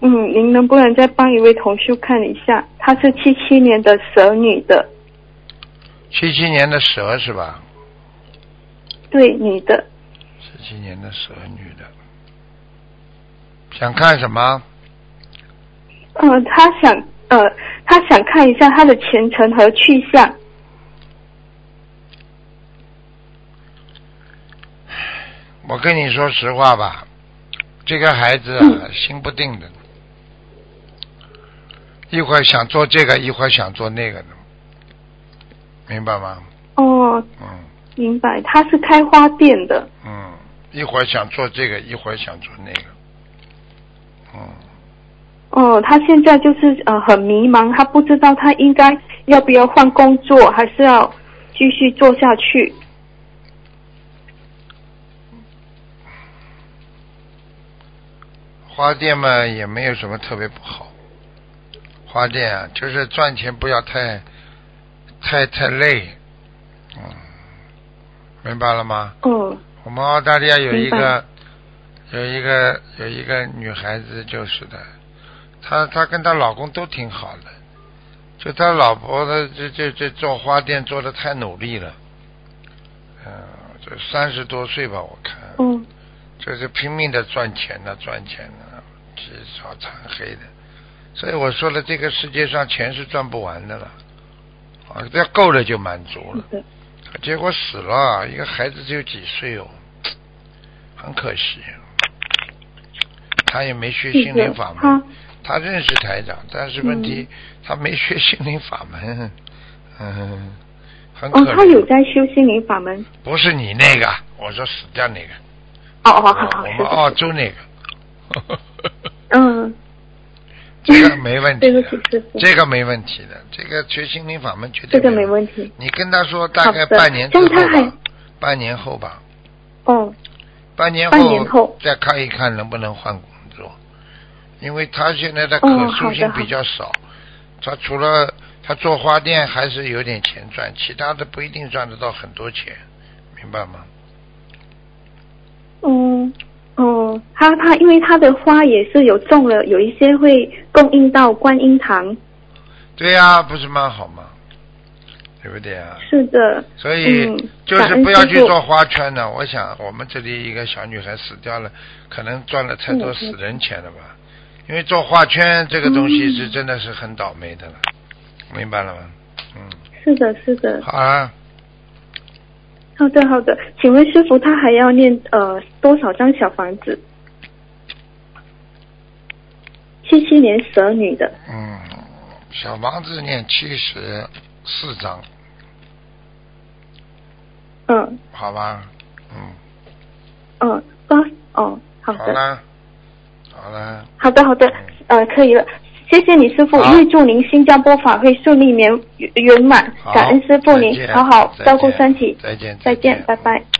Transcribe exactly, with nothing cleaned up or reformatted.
嗯，您能不能再帮一位同修看一下？她是七七年的蛇女的。 七七年的蛇是吧？ 对，女的。 七七年的蛇女的，想看什么？ 呃，她想呃，她想看一下她的前程和去向。 我跟你说实话吧，这个孩子啊，嗯、心不定的，一会儿想做这个，一会儿想做那个的，明白吗？ 哦， 嗯， 明白。他是开花店的。 嗯，一会儿想做这个，一会儿想做那个。嗯。 哦，他现在就是呃很迷茫，他不知道他应该要不要换工作，还是要继续做下去。 花店嘛也没有什么特别不好，花店啊就是赚钱不要太太太累，嗯，明白了吗？ 嗯。 我们澳大利亚有一个有一个有一个女孩子就是的，她她跟她老公都挺好的，就她老婆的这这这做花店做的太努力了，嗯、呃，这三十多岁吧我看。 嗯。 这是拼命的赚钱呢，赚钱呢，起早贪黑的，所以我说了，这个世界上钱是赚不完的了，啊，只要够了就满足了。结果死了，一个孩子只有几岁哦，很可惜。他也没学心灵法门，他认识台长，但是问题、嗯、他没学心灵法门，嗯，很可怜。 哦，他有在修心灵法门？ 不是你那个，我说死掉那个。 哦哦，好好， 我们澳洲那个， 嗯， 这个没问题的， 对不起师父， 这个没问题的，这个学心灵法门绝对这个没问题。 你跟他说大概半年之后吧，半年后吧， 哦， 半年后半年后再看一看能不能换工作，因为他现在的可塑性比较少，哦、他除了他做花店还是有点钱赚，其他的不一定赚得到很多钱，明白吗？ 嗯，哦，他他因为他的花也是有种了，有一些会供应到观音堂。 对呀、啊，不是蛮好吗？对不对啊？ 是的。 所以、嗯、就是不要去做花圈呢。我想我们这里一个小女孩死掉了，可能赚了太多死人钱了吧？嗯、因为做花圈这个东西是真的是很倒霉的了，嗯、明白了吗？嗯。 是的，是的。 好啊。 好的，好的，请问师父他还要念呃多少张小房子？七七年蛇女的。 嗯，小房子念七十四张。 嗯。 好吧，嗯。 嗯，八哦，好的。 好了，好了。 好的，好的，嗯、呃，可以了。谢谢你师父，预祝您新加坡法会顺利圆圆满，感恩师父您好好照顾身体， 再见， 再见，拜拜。